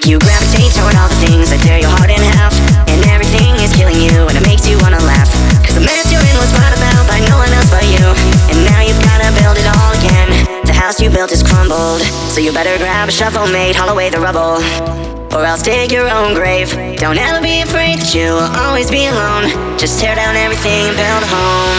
You gravitate toward all the things that tear your heart in half, and everything is killing you and it makes you wanna laugh. Cause the mess you're in was brought about by no one else but you, and now you've gotta build it all again. The house you built is crumbled, so you better grab a shovel, mate, haul away the rubble, or else dig your own grave. Don't ever be afraid that you will always be alone. Just tear down everything and build a home.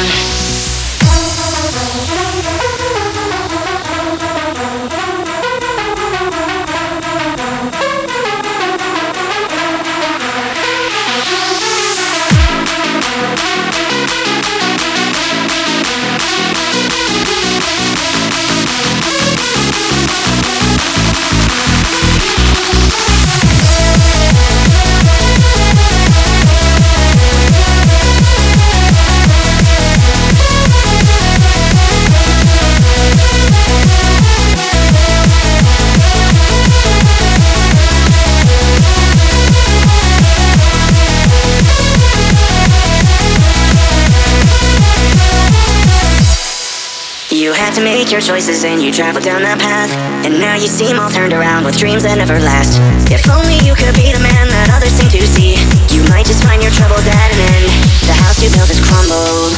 You had to make your choices and you traveled down that path, and now you seem all turned around with dreams that never last. If only you could be the man that others seem to see, you might just find your troubles at an end. The house you built is crumbled.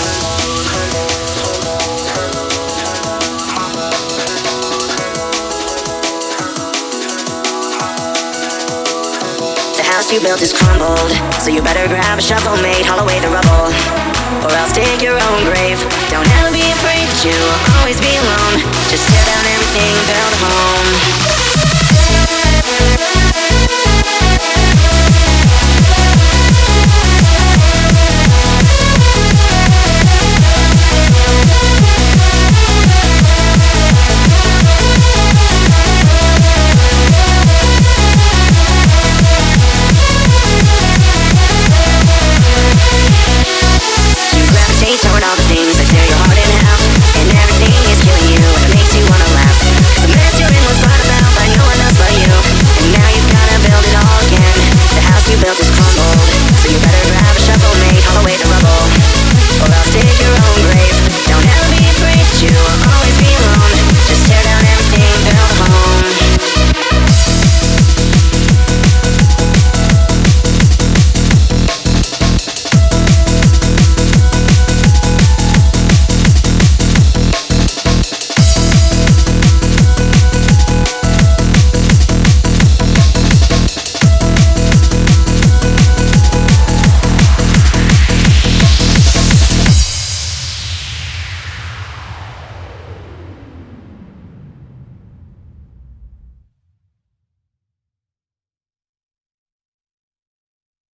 The house you built is crumbled, so you better grab a shovel, mate, haul away the rubble, or else dig your own grave. Don't ever be afraid that you will always be alone. Just tear down everything and build a home.